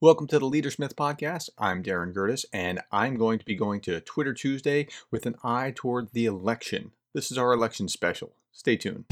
Welcome to the Leadersmith Podcast. I'm Darren Gertis, and I'm going to be going to Twitter Tuesday with an eye toward the election. This is our election special. Stay tuned.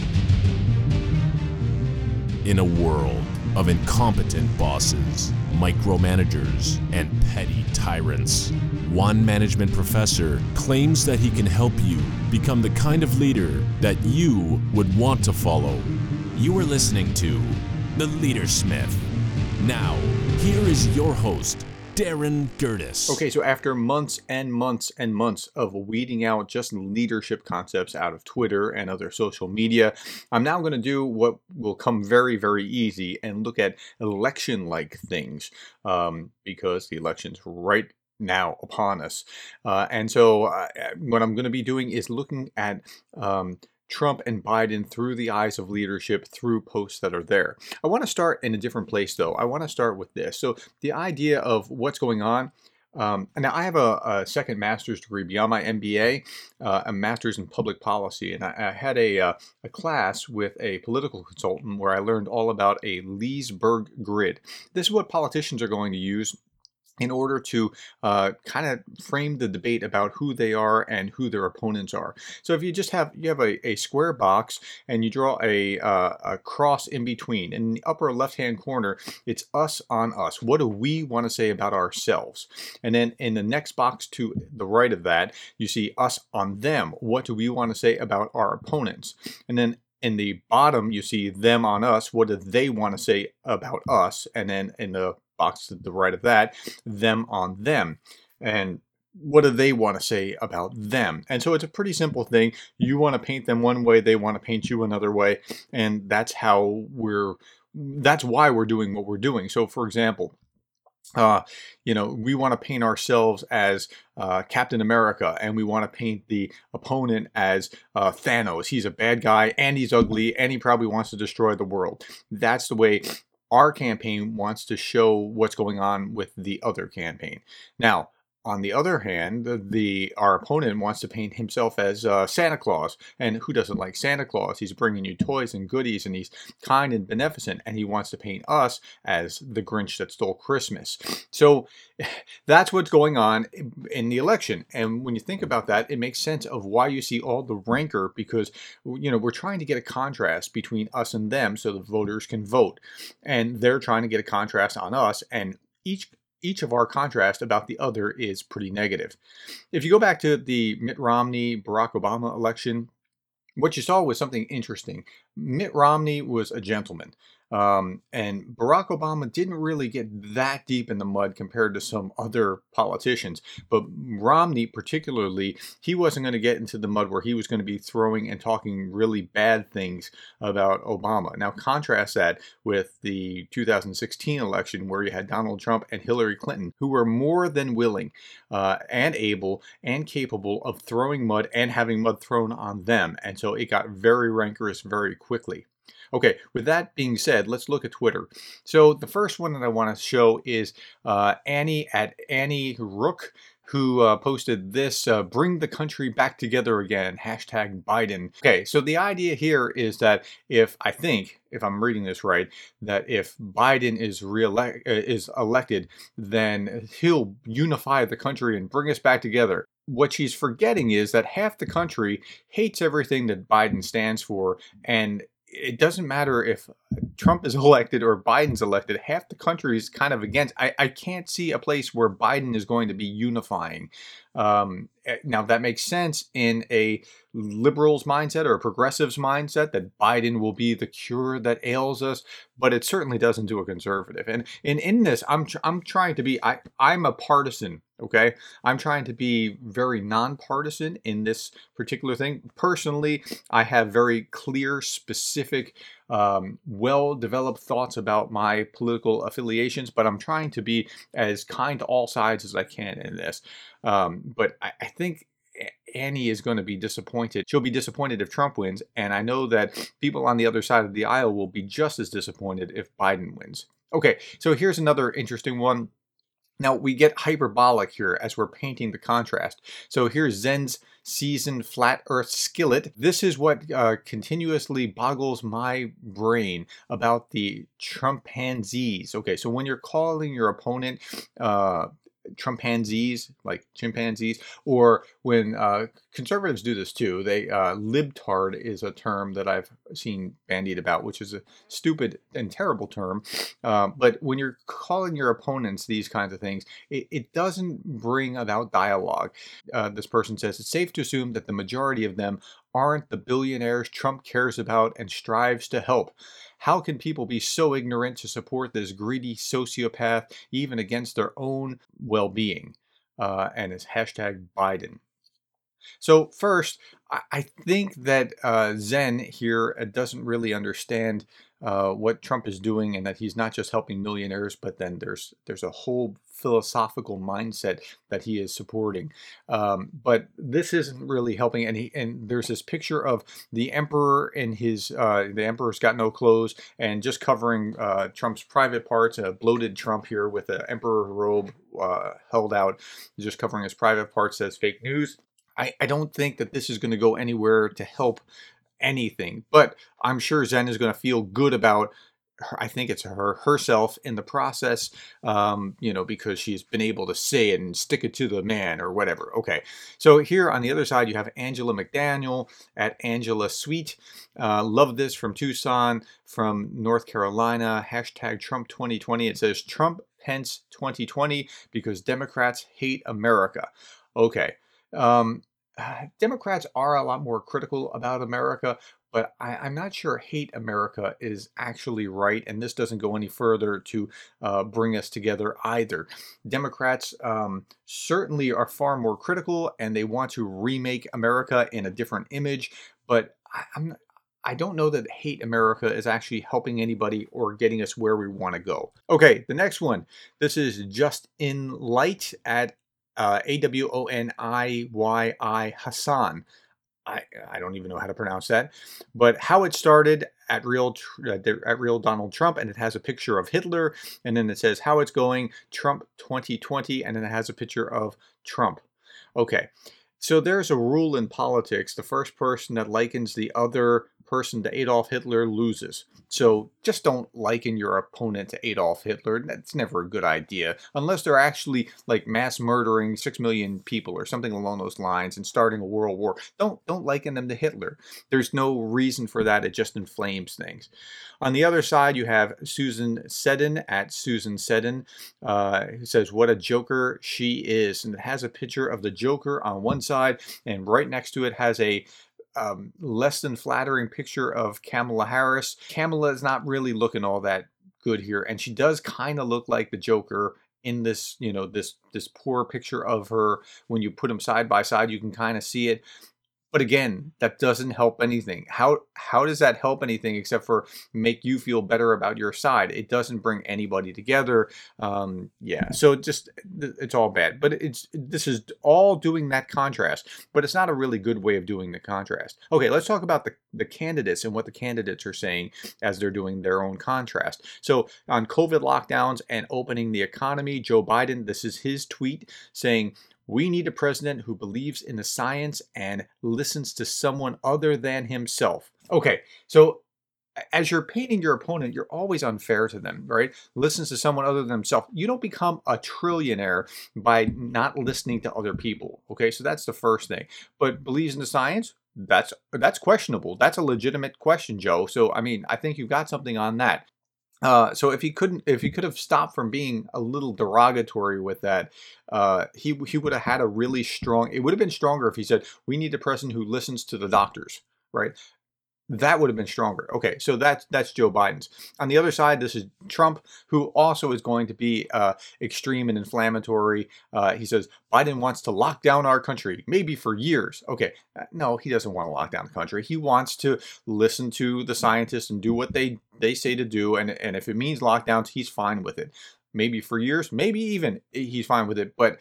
In a world of incompetent bosses, micromanagers, and petty tyrants, one management professor claims that he can help you become the kind of leader that you would want to follow. You are listening to The Leadersmith. Now, here is your host, Darren Gertis. Okay, so after months and months and months of weeding out just leadership concepts out of Twitter and other social media, I'm now going to do what will come very, very easy and look at election-like things because the election's right now upon us. And so what I'm going to be doing is looking at Trump and Biden through the eyes of leadership through posts that are there. I want to start in a different place, though. I want to start with this. So the idea of what's going on. Now, I have a second master's degree beyond my MBA, a master's in public policy. And I had a class with a political consultant where I learned all about a Leesburg grid. This is what politicians are going to use in order to kind of frame the debate about who they are and who their opponents are. So if you just have a square box and you draw a cross in between, in the upper left-hand corner, it's us on us. What do we want to say about ourselves? And then in the next box to the right of that, you see us on them. What do we want to say about our opponents? And then in the bottom, you see them on us. What do they want to say about us? And then in the box to the right of that, them on them. And what do they want to say about them? And so it's a pretty simple thing. You want to paint them one way, they want to paint you another way. And that's why we're doing what we're doing. So for example, we want to paint ourselves as Captain America, and we want to paint the opponent as Thanos. He's a bad guy, and he's ugly, and he probably wants to destroy the world. That's the way our campaign wants to show what's going on with the other campaign. Now, on the other hand, our opponent wants to paint himself as Santa Claus. And who doesn't like Santa Claus? He's bringing you toys and goodies, and he's kind and beneficent. And he wants to paint us as the Grinch that stole Christmas. So that's what's going on in the election. And when you think about that, it makes sense of why you see all the rancor, because we're trying to get a contrast between us and them so the voters can vote. And they're trying to get a contrast on us, and each of our contrast about the other is pretty negative. If you go back to the Mitt Romney-Barack Obama election, what you saw was something interesting. Mitt Romney was a gentleman. And Barack Obama didn't really get that deep in the mud compared to some other politicians. But Romney particularly, he wasn't going to get into the mud where he was going to be throwing and talking really bad things about Obama. Now contrast that with the 2016 election where you had Donald Trump and Hillary Clinton, who were more than willing and able and capable of throwing mud and having mud thrown on them. And so it got very rancorous very quickly. Okay, with that being said, let's look at Twitter. So the first one that I want to show is Annie at Annie Rook, who posted this, bring the country back together again, hashtag Biden. Okay, so the idea here is that if I'm reading this right, that if Biden is elected, then he'll unify the country and bring us back together. What she's forgetting is that half the country hates everything that Biden stands for, and it doesn't matter if Trump is elected or Biden's elected. Half the country is kind of against. I can't see a place where Biden is going to be unifying. Now, that makes sense in a liberal's mindset or a progressive's mindset that Biden will be the cure that ails us, but it certainly doesn't to a conservative. And in this, I'm trying to be, I'm a partisan, okay? I'm trying to be very nonpartisan in this particular thing. Personally, I have very clear, specific, well-developed thoughts about my political affiliations, but I'm trying to be as kind to all sides as I can in this. But I think Annie is going to be disappointed. She'll be disappointed if Trump wins, and I know that people on the other side of the aisle will be just as disappointed if Biden wins. Okay, so here's another interesting one. Now we get hyperbolic here as we're painting the contrast. So here's Zen's seasoned flat earth skillet. This is what continuously boggles my brain about the Trumpanzees. Okay, so when you're calling your opponent Trumpanzees, like chimpanzees, or when conservatives do this too, they libtard is a term that I've seen bandied about, which is a stupid and terrible term. But when you're calling your opponents these kinds of things, it doesn't bring about dialogue. This person says it's safe to assume that the majority of them aren't the billionaires Trump cares about and strives to help. How can people be so ignorant to support this greedy sociopath even against their own well-being? And it's hashtag Biden. So first, I think that Zen here doesn't really understand what Trump is doing, and that he's not just helping millionaires, but then there's a whole philosophical mindset that he is supporting. But this isn't really helping. And there's this picture of the emperor in his the emperor's got no clothes and just covering Trump's private parts. A bloated Trump here with an emperor robe held out, just covering his private parts. Says fake news. I don't think that this is going to go anywhere to help anything, but I'm sure Zen is going to feel good about her, I think it's herself in the process, because she's been able to say it and stick it to the man or whatever. Okay, so here on the other side, you have Angela McDaniel at Angela Sweet. Love this from Tucson, from North Carolina, hashtag Trump 2020. It says Trump Pence 2020 because Democrats hate America. Okay. Democrats are a lot more critical about America, but I'm not sure hate America is actually right, and this doesn't go any further to bring us together either. Democrats certainly are far more critical, and they want to remake America in a different image, but I don't know that hate America is actually helping anybody or getting us where we want to go. Okay, the next one. This is Just In Light at AWONIYI Hassan. I don't even know how to pronounce that, but how it started at real Donald Trump, and it has a picture of Hitler, and then it says how it's going Trump 2020, and then it has a picture of Trump. Okay, so there's a rule in politics: the first person that likens the other person to Adolf Hitler loses. So just don't liken your opponent to Adolf Hitler. That's never a good idea, unless they're actually like mass murdering 6 million people or something along those lines and starting a world war. Don't liken them to Hitler. There's no reason for that. It just inflames things. On the other side, you have Susan Seddon at Susan Seddon, who says, what a joker she is. And it has a picture of the Joker on one side, and right next to it has a less than flattering picture of Kamala Harris. Kamala is not really looking all that good here, and she does kind of look like the Joker in this, this poor picture of her. When you put them side by side, you can kind of see it. But again, that doesn't help anything. How does that help anything except for make you feel better about your side? It doesn't bring anybody together. So it's all bad. But this is all doing that contrast. But it's not a really good way of doing the contrast. Okay, let's talk about the candidates and what the candidates are saying as they're doing their own contrast. So on COVID lockdowns and opening the economy, Joe Biden, this is his tweet saying, we need a president who believes in the science and listens to someone other than himself. Okay, so as you're painting your opponent, you're always unfair to them, right? Listens to someone other than himself. You don't become a trillionaire by not listening to other people, okay? So that's the first thing. But believes in the science? That's questionable. That's a legitimate question, Joe. So, I mean, I think you've got something on that. So if he could have stopped from being a little derogatory with that, he would have had a really strong. It would have been stronger if he said, "We need a president who listens to the doctors," right? That would have been stronger. Okay, so that's Joe Biden's. On the other side, this is Trump, who also is going to be extreme and inflammatory. He says Biden wants to lock down our country, maybe for years. Okay, no, he doesn't want to lock down the country. He wants to listen to the scientists and do what they say to do, and if it means lockdowns, he's fine with it. Maybe for years, maybe even he's fine with it, but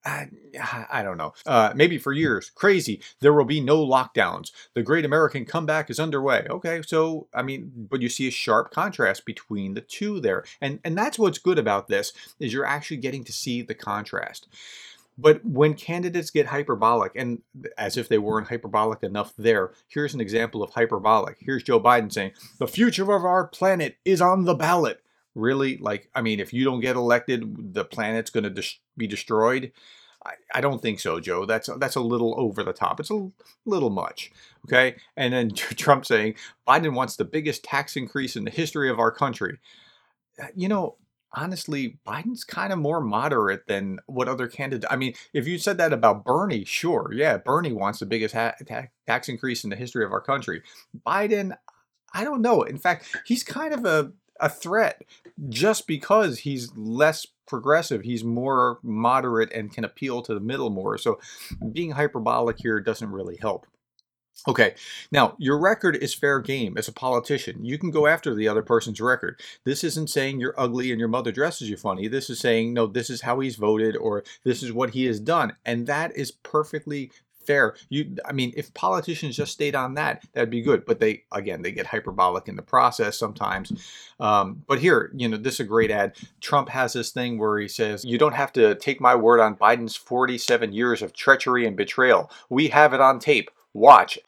I don't know. Maybe for years. Crazy. There will be no lockdowns. The great American comeback is underway. Okay, so, I mean, but you see a sharp contrast between the two there. And that's what's good about this, is you're actually getting to see the contrast. But when candidates get hyperbolic, and as if they weren't hyperbolic enough there, here's an example of hyperbolic. Here's Joe Biden saying, the future of our planet is on the ballot. Really? Like, I mean, if you don't get elected, the planet's going to be destroyed? I don't think so, Joe. That's a little over the top. It's a little much. Okay? And then Trump saying, Biden wants the biggest tax increase in the history of our country. You know, honestly, Biden's kind of more moderate than what other candidates. I mean, if you said that about Bernie, sure, yeah, Bernie wants the biggest tax increase in the history of our country. Biden, I don't know. In fact, he's kind of a threat just because he's less progressive. He's more moderate and can appeal to the middle more. So being hyperbolic here doesn't really help. Okay, now your record is fair game as a politician. You can go after the other person's record. This isn't saying you're ugly and your mother dresses you funny. This is saying, no, this is how he's voted, or this is what he has done. And that is perfectly fair. I mean, if politicians just stayed on that, that'd be good. But they get hyperbolic in the process sometimes. But here, this is a great ad. Trump has this thing where he says, you don't have to take my word on Biden's 47 years of treachery and betrayal. We have it on tape. Watch.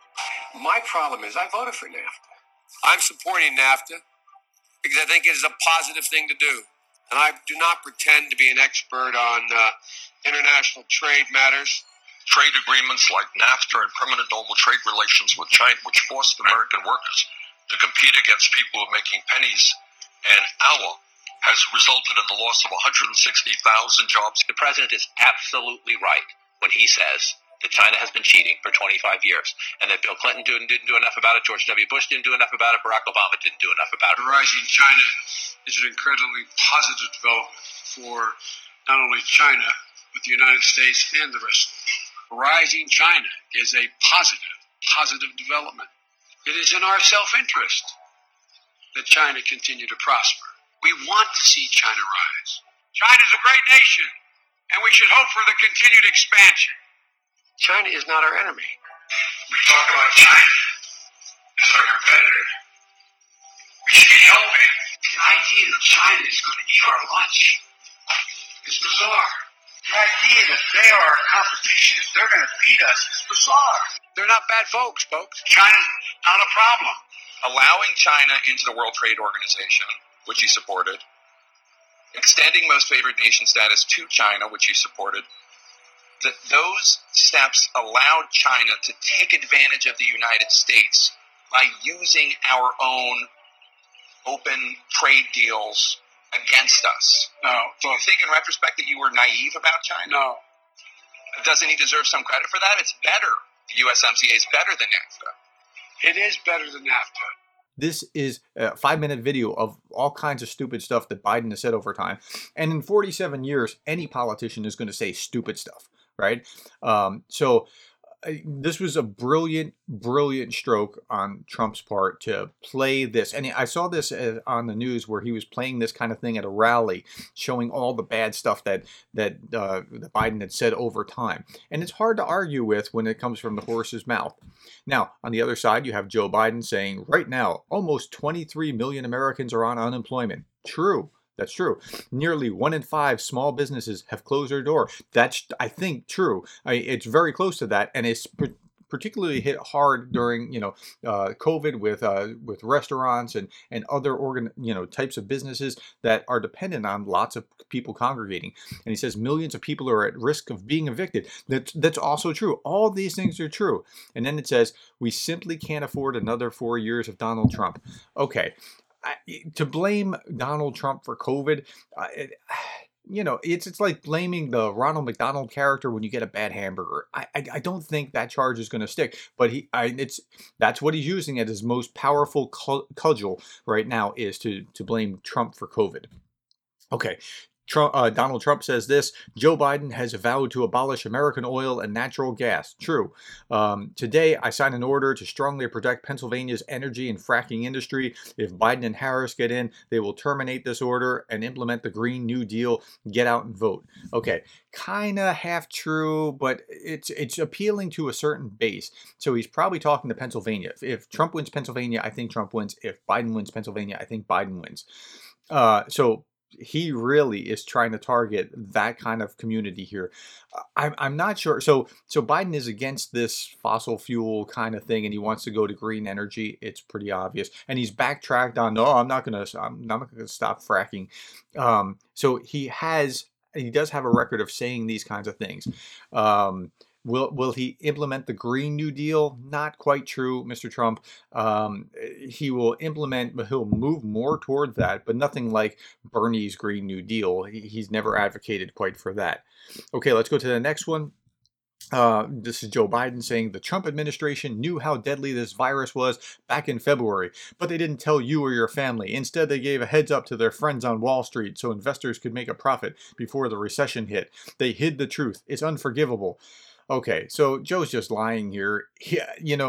My problem is I voted for NAFTA. I'm supporting NAFTA because I think it is a positive thing to do. And I do not pretend to be an expert on international trade matters. Trade agreements like NAFTA and permanent normal trade relations with China, which forced American workers to compete against people who are making pennies an hour, has resulted in the loss of 160,000 jobs. The president is absolutely right when he says that China has been cheating for 25 years, and that Bill Clinton didn't do enough about it, George W. Bush didn't do enough about it, Barack Obama didn't do enough about it. Rising China is an incredibly positive development for not only China, but the United States and the rest of the world. Rising China is a positive development. It is in our self-interest that China continue to prosper. We want to see China rise. China is a great nation, and we should hope for the continued expansion. China is not our enemy. We talk about China as our competitor. We should be helping. The idea that China is going to eat our lunch is bizarre. The idea that they are our competition, they're going to beat us, is bizarre. They're not bad folks. China's not a problem. Allowing China into the World Trade Organization, which he supported, extending most favored nation status to China, which he supported, those steps allowed China to take advantage of the United States by using our own open trade deals against us. No. Do you think in retrospect that you were naive about China? No. Doesn't he deserve some credit for that? It's better. The USMCA is better than NAFTA. It is better than NAFTA. This is a 5-minute video of all kinds of stupid stuff that Biden has said over time. And in 47 years, any politician is going to say stupid stuff, right? So this was a brilliant stroke on Trump's part to play this. And I saw this on the news where he was playing this kind of thing at a rally, showing all the bad stuff that Biden had said over time. And it's hard to argue with when it comes from the horse's mouth. Now, on the other side, you have Joe Biden saying, right now, almost 23 million Americans are on unemployment. True. That's true. Nearly 1 in 5 small businesses have closed their door. That's, I think, true. It's very close to that, and it's particularly hit hard during COVID with restaurants and other types of businesses that are dependent on lots of people congregating. And he says millions of people are at risk of being evicted. That's also true. All these things are true. And then it says we simply can't afford another 4 years of Donald Trump. Okay. To blame Donald Trump for COVID, it's like blaming the Ronald McDonald character when you get a bad hamburger. I don't think that charge is going to stick, but that's what he's using as his most powerful cudgel right now, is to blame Trump for COVID. Okay. Donald Trump says this: Joe Biden has vowed to abolish American oil and natural gas. True. Today, I signed an order to strongly protect Pennsylvania's energy and fracking industry. If Biden and Harris get in, they will terminate this order and implement the Green New Deal. Get out and vote. Okay, kind of half true, but it's appealing to a certain base. So he's probably talking to Pennsylvania. If Trump wins Pennsylvania, I think Trump wins. If Biden wins Pennsylvania, I think Biden wins. So he really is trying to target that kind of community here. I'm not sure. So Biden is against this fossil fuel kind of thing, and he wants to go to green energy. It's pretty obvious, and he's backtracked on, no, I'm not gonna stop fracking. So he does have a record of saying these kinds of things. Will he implement the Green New Deal? Not quite true, Mr. Trump. He'll move more toward that, but nothing like Bernie's Green New Deal. He's never advocated quite for that. Okay, let's go to the next one. This is Joe Biden saying the Trump administration knew how deadly this virus was back in February, but they didn't tell you or your family. Instead, they gave a heads up to their friends on Wall Street so investors could make a profit before the recession hit. They hid the truth. It's unforgivable. Okay, so Joe's just lying here. He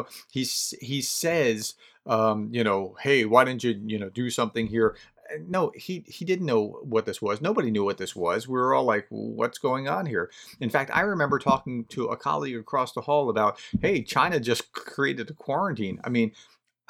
says, hey, why didn't you, do something here? No, he didn't know what this was. Nobody knew what this was. We were all like, what's going on here? In fact, I remember talking to a colleague across the hall about, hey, China just created a quarantine. I mean,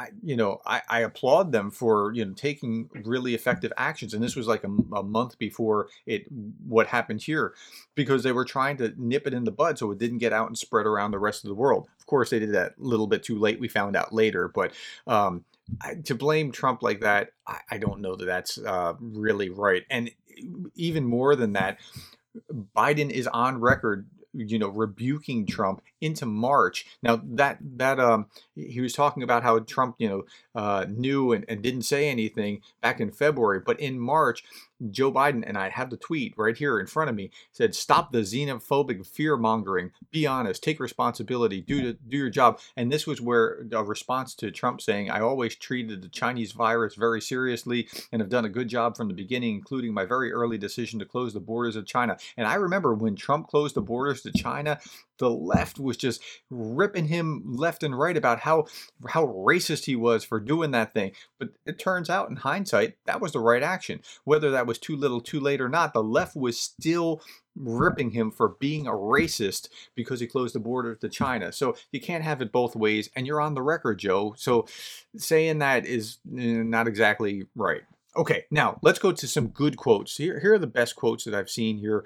I applaud them for, taking really effective actions. And this was like a month before what happened here, because they were trying to nip it in the bud so it didn't get out and spread around the rest of the world. Of course, they did that a little bit too late. We found out later. But to blame Trump like that, I don't know that that's really right. And even more than that, Biden is on record rebuking Trump into March. Now that he was talking about how Trump, knew and didn't say anything back in February, but in March, Joe Biden, and I have the tweet right here in front of me, said, "Stop the xenophobic fear mongering. Be honest. Take responsibility. Do your job." And this was where a response to Trump saying, "I always treated the Chinese virus very seriously and have done a good job from the beginning, including my very early decision to close the borders of China." And I remember when Trump closed the borders to China, the left was just ripping him left and right about how racist he was for doing that thing. But it turns out, in hindsight, that was the right action. Whether that was too little, too late or not, the left was still ripping him for being a racist because he closed the border to China. So you can't have it both ways, and you're on the record, Joe. So saying that is not exactly right. Okay, now let's go to some good quotes. Here are the best quotes that I've seen here,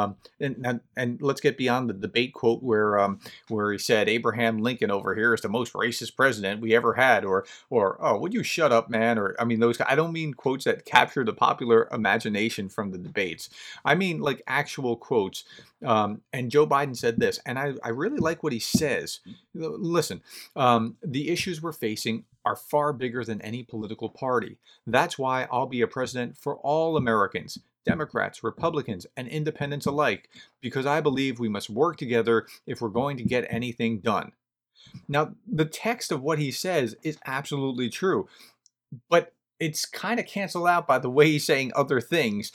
and let's get beyond the debate quote where he said Abraham Lincoln over here is the most racist president we ever had, or oh, would you shut up, man? Or I mean, I don't mean quotes that capture the popular imagination from the debates. I mean like actual quotes. And Joe Biden said this, and I really like what he says. Listen, the issues we're facing are far bigger than any political party. That's why I'll be a president for all Americans, Democrats, Republicans, and independents alike, because I believe we must work together if we're going to get anything done. Now, the text of what he says is absolutely true, but it's kind of canceled out by the way he's saying other things.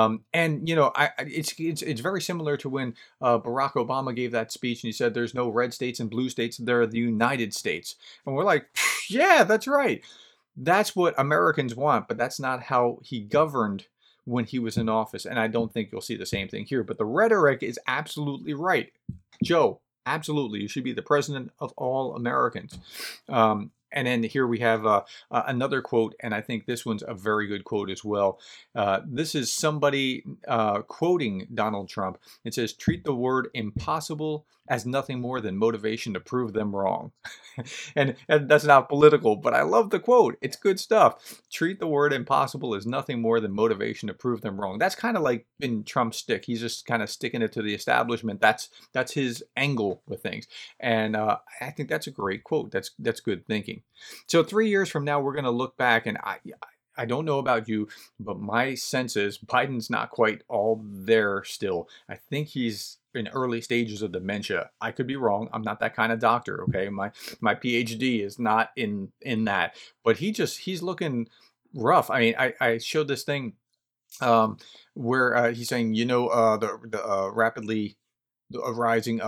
It's very similar to when Barack Obama gave that speech and he said there's no red states and blue states, there are the United States. And we're like, yeah, that's right. That's what Americans want, but that's not how he governed when he was in office. And I don't think you'll see the same thing here. But the rhetoric is absolutely right. Joe, absolutely. You should be the president of all Americans. And then here we have another quote, and I think this one's a very good quote as well. This is somebody quoting Donald Trump. It says, "Treat the word impossible as nothing more than motivation to prove them wrong." and that's not political, but I love the quote. It's good stuff. Treat the word impossible as nothing more than motivation to prove them wrong. That's kind of like in Trump's stick. He's just kind of sticking it to the establishment. That's his angle with things. And I think that's a great quote. That's good thinking. So 3 years from now, we're going to look back, and I don't know about you, but my sense is Biden's not quite all there still. I think he's in early stages of dementia. I could be wrong. I'm not that kind of doctor, okay? My PhD is not in that. But he's looking rough. I mean, I showed this thing where he's saying, the rapidly rising,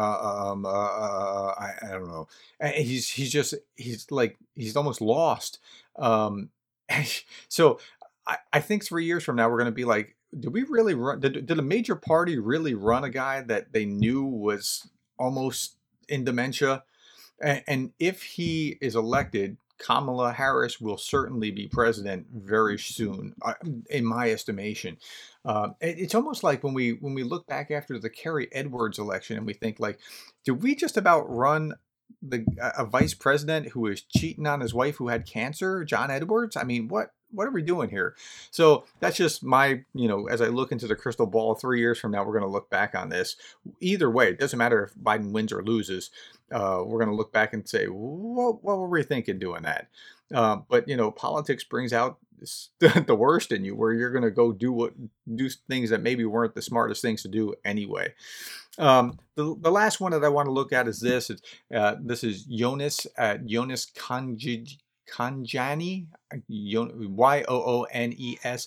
I don't know. And he's almost lost. Um, so I think 3 years from now we're going to be like, did we really run? Did a major party really run a guy that they knew was almost in dementia? And if he is elected, Kamala Harris will certainly be president very soon, in my estimation. It's almost like when we look back after the Kerry Edwards election and we think like, did we just about run a vice president who was cheating on his wife who had cancer, John Edwards? I mean, what are we doing here? So that's just my, as I look into the crystal ball, 3 years from now, we're going to look back on this. Either way, it doesn't matter if Biden wins or loses. We're going to look back and say, what were we thinking doing that? But politics brings out the worst in you, where you're going to go do things that maybe weren't the smartest things to do anyway. The last one that I want to look at is this. This is Yonis Khanjani, Yoones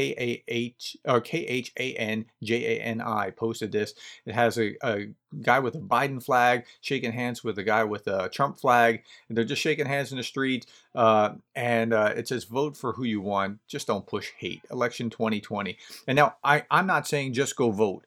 Khanjani posted this. It has a guy with a Biden flag shaking hands with a guy with a Trump flag, and they're just shaking hands in the street. And it says, "Vote for who you want, just don't push hate." Election 2020. And now I'm not saying just go vote.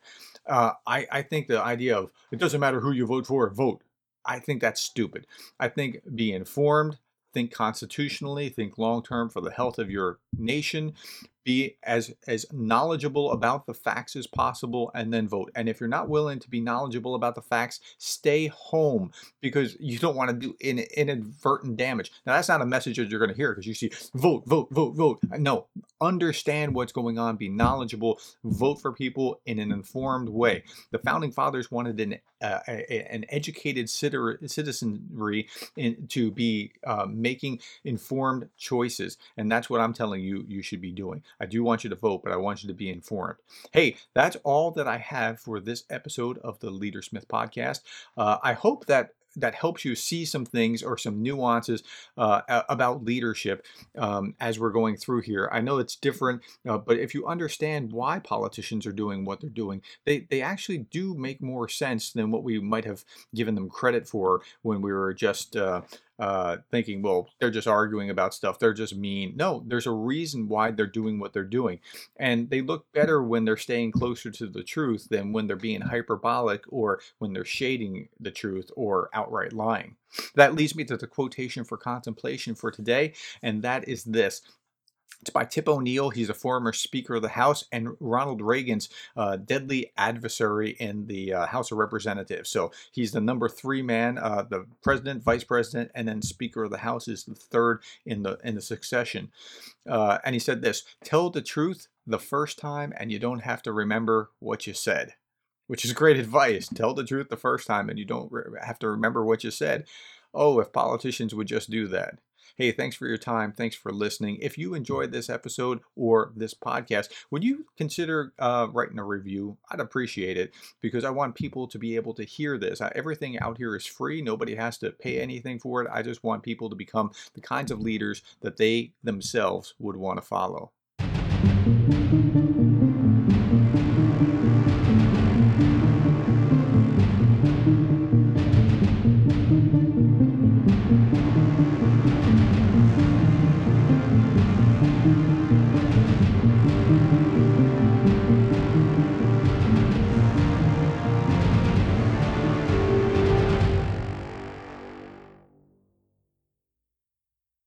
I think the idea of it doesn't matter who you vote for, vote. I think that's stupid. I think be informed. Think constitutionally, think long-term for the health of your nation, be as knowledgeable about the facts as possible, and then vote. And if you're not willing to be knowledgeable about the facts, stay home, because you don't want to do inadvertent damage. Now, that's not a message that you're going to hear, because you see, vote, vote, vote, vote. No, understand what's going on, be knowledgeable, vote for people in an informed way. The Founding Fathers wanted an educated citizenry to be making informed choices, and that's what I'm telling you should be doing. I do want you to vote, but I want you to be informed. Hey, that's all that I have for this episode of the Leadersmith podcast. I hope that helps you see some things or some nuances about leadership as we're going through here. I know it's different, but if you understand why politicians are doing what they're doing, they actually do make more sense than what we might have given them credit for when we were just thinking, well, they're just arguing about stuff, they're just mean. No, there's a reason why they're doing what they're doing. And they look better when they're staying closer to the truth than when they're being hyperbolic or when they're shading the truth or outright lying. That leads me to the quotation for contemplation for today, and that is this. It's by Tip O'Neill. He's a former Speaker of the House and Ronald Reagan's deadly adversary in the House of Representatives. So he's the number 3 man. The president, vice president, and then Speaker of the House is the third in the succession. And he said this: "Tell the truth the first time, and you don't have to remember what you said." Which is great advice. Tell the truth the first time, and you don't have to remember what you said. Oh, if politicians would just do that. Hey, thanks for your time. Thanks for listening. If you enjoyed this episode or this podcast, would you consider writing a review? I'd appreciate it, because I want people to be able to hear this. Everything out here is free. Nobody has to pay anything for it. I just want people to become the kinds of leaders that they themselves would want to follow.